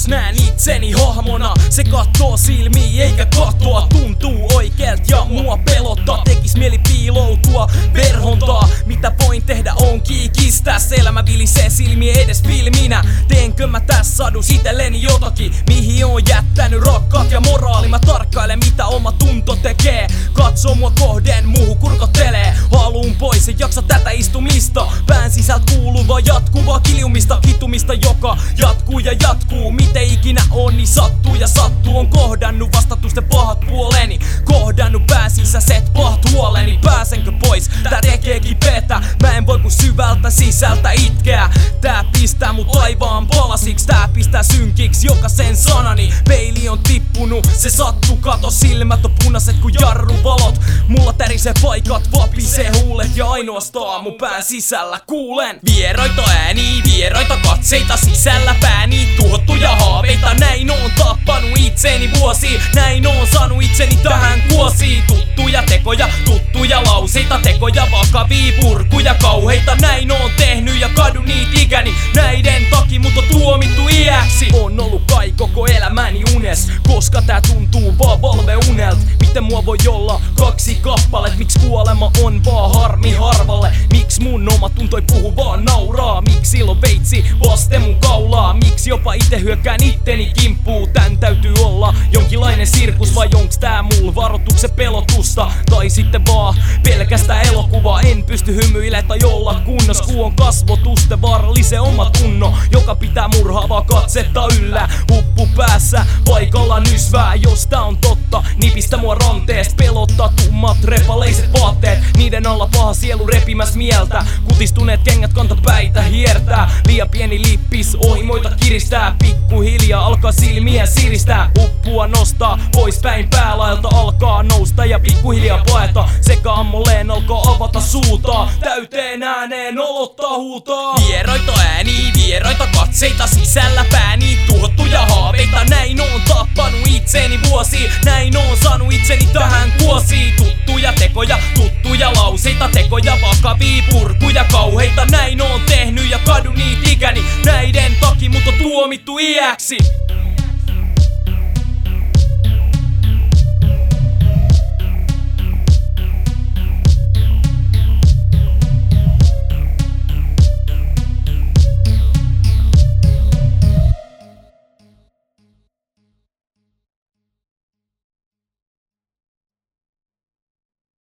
jos näen itseni hahmona. Se kattoo silmiin eikä katoa, tuntuu oikeelt ja mua pelottaa. Tekis mieli piiloutua verhontaa. Mitä voin tehdä on kiikistää. Elämä vilisee silmiin edes filminä. Teenkö mä tässä sadus itelleni jotakin, mihin on jättänyt rakkaat ja moraali. Mä tarkkailen mitä oma tunto tekee. Katso mua kohden, muuhu kurkottelee. Haluun pois, en jaksa tätä istumista. Pään sisältä kuuluvaa jatkuvaa kiljumista, kitumista, joka jatkuu ja jatkuu. Miten ikinä on, niin sattuu ja sattuu. On kohdannut vastatusten pahat puoleni, kohdannut pään sisäiset pahat huoleni. Pääsenkö pois? Tää tekee kipeetä. Mä en voi kun syvältä sisältä itkeä. Tää pistää mut taivaan palasiks, tää pistää synkiks jokaisen sanani. Peili on tippunut, se sattuu, kato silmät on punaiset kuin jarruvalot. Mulla tärisee paikat, vapisee huulet ja ainoastaan mun pään sisällä kuulen vieraita ääniä, vieraita katseita sisällä pääni. Tuhottuja haaveita, näin oon tappanut itseni vuosi. Näin oon saanut itseni tähän kuosiin. Tuttuja tekoja, tuttuja lauseita, tekoja vakavia, purkuja kauheita. Näin oon tehnyt ja kadun niitä ikäni. Näiden takia mut on tuomittu iäksi. On ollut kai koko elämäni unes, koska tää tuntuu vaan valveunelt. Miten mua voi olla kaksi kappalet? Miks kuolema on vaan harmi harvalle? Miks mun oma tunto ei puhu vaan nauraa? Miks silloin veitsi vasten mun kaulaa? Miks jopa ite hyökkään itteni kimppuu? Tän täytyy olla jonkinlainen sirkus, vai onks tää mul varoituksen pelotusta? Tai sitten vaan pelkästään elokuvaa. En pysty hymyile tai olla kunnos, ku on kasvotusten vaarallisen oma tunno, joka pitää murhaavaa katsetta yllä. Huppu päässä, paikalla nysvää. Jos tää on totta, nipistä mua ranteest. Pelottaa tummat repaleiset vaatteet, niiden alla paha sielu repimäs mieltä. Kutistuneet kengät kantapäitä hiertää. Liian pieni lippis ohimoita kiristää. Pikkuhiljaa alkaa silmiä siristää. Huppua nostaa pois päin päälaelta, alkaa nousta ja pikkuhiljaa paeta. Sekä ammolleen alkaa avata suutaa, täyteen ääneen olottaa huutaa. Vieraita ääniä, vieraita katseita sisällä pääni. Tuhottuja haaveita, näin oon tappanut itseni vuosi. Näin oon saanut itseni tähän kuosiin. Tuttuja tekoja, tuttuja lauseita, tekoja vakavia, purkuja kauheita. Näin oon tehnyt ja kadun niitä ikäni. Näiden takia mut on tuomittu iäksi.